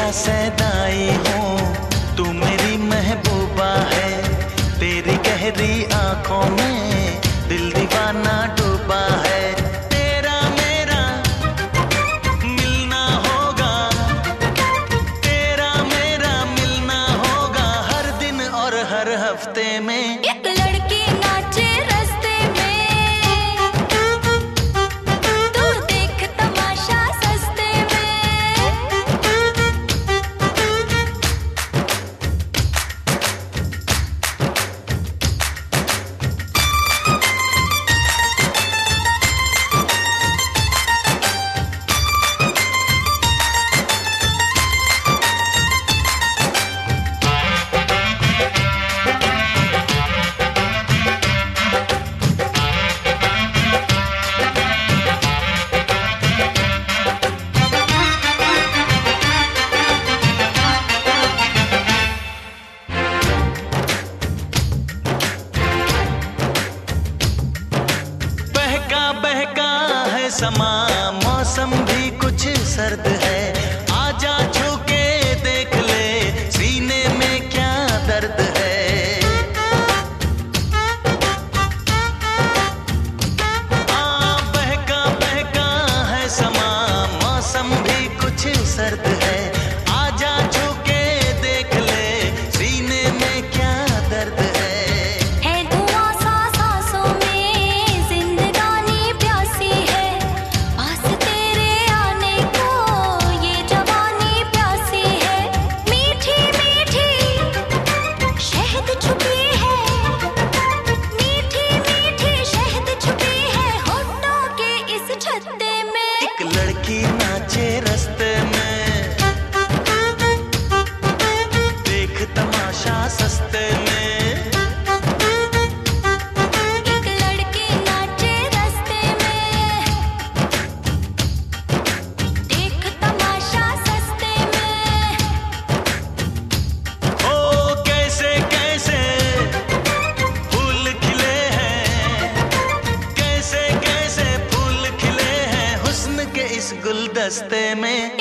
सैदाई हूँ, तू मेरी महबूबा है। तेरी गहरी आंखों में दिल दीवाना डूबा है। तेरा मेरा मिलना होगा, तेरा मेरा मिलना होगा हर दिन और हर हफ्ते में। एक लड़की नाचे रास्ते में, तू देख तमाशा सस्ते में। बहका है समा, मौसम भी कुछ सर्द है। आजा छू के देख ले, सीने में क्या दर्द है। बहका है समा, मौसम भी कुछ सर्द है। आजा छू के देख ले, सीने में क्या दर्द है। लड़की नाचे रास्ते में, देख तमाशा सस्ते में। एक लड़की नाचे रास्ते में, देख तमाशा सस्ते में। ओ कैसे कैसे फूल खिले हैं, कैसे कैसे फूल खिले हैं हुस्न के इस गुलदस्ते में।